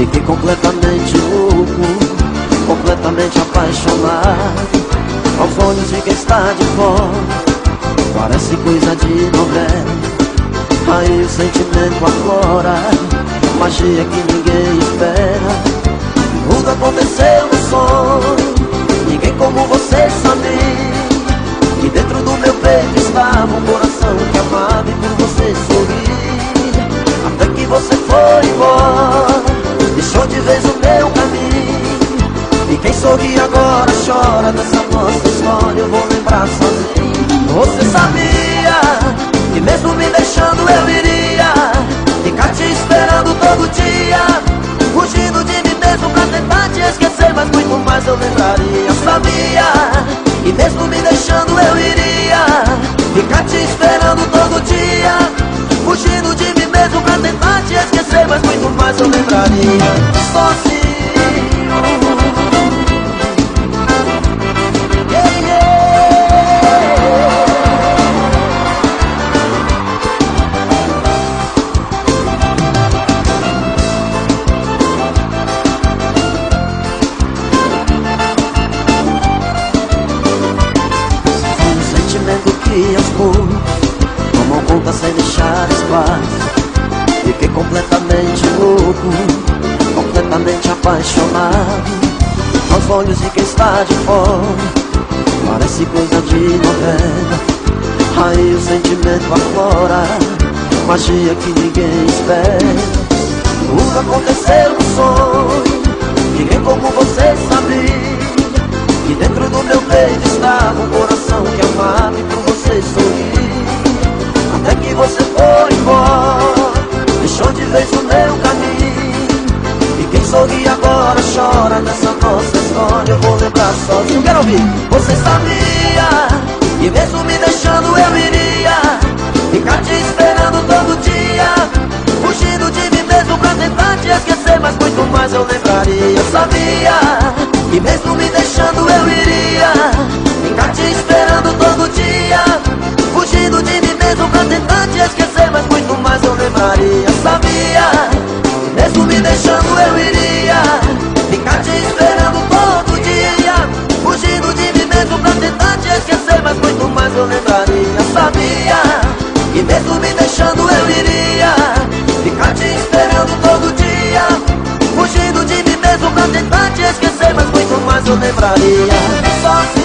Fiquei completamente louco, completamente apaixonado. Aos olhos de quem está de fora parece coisa de novela. Aí o sentimento aflora, magia que ninguém espera. Tudo aconteceu no sonho, ninguém como você sabe. Que dentro do meu peito estava um coração que amava e por você sorria. Até que você foi embora, deixou de vez o meu caminho. E quem sorri agora chora dessa nossa história. Eu vou lembrar sozinho. Você sabia que mesmo me deixando eu iria ficar te esperando todo dia, fugindo de mim mesmo pra tentar te esquecer, mas muito mais eu lembraria. Eu sabia que mesmo me deixando eu iria ficar te esperando todo dia, fugindo de mim mesmo pra tentar te esquecer, mas muito mais eu lembraria. Sozinho. Que aos poucos tomam conta sem deixar espaço. Fiquei completamente louco, completamente apaixonado. Aos olhos de quem está de fora parece coisa de novela. Aí o sentimento aflora, magia que ninguém espera. Tudo aconteceu no sonho, ninguém como você sabia. Que dentro do meu peito estava um coração que amava e por você sorria. Até que você foi embora, deixou de vez o meu caminho. E quem sorri agora chora nessa nossa história. Eu vou lembrar sozinho. Quero ouvir. Você sabia que mesmo me deixando eu iria ficar te esperando todo dia, fugindo de mim mesmo pra tentar te esquecer, mas muito mais eu lembraria. Eu sabia que mesmo me deixando eu iria ficar te esperando todo dia, fugindo de mim mesmo pra tentar te esquecer, mas muito mais eu lembraria. Eu sabia que mesmo me deixando eu iria ficar te esperando todo dia, fugindo de mim mesmo pra tentar te esquecer, mas muito mais eu lembraria. Eu sabia que mesmo me deixando eu iria ficar te esperando todo dia, fugindo de mim mesmo pra tentar te esquecer, mas muito mais eu lembraria. Sozinho.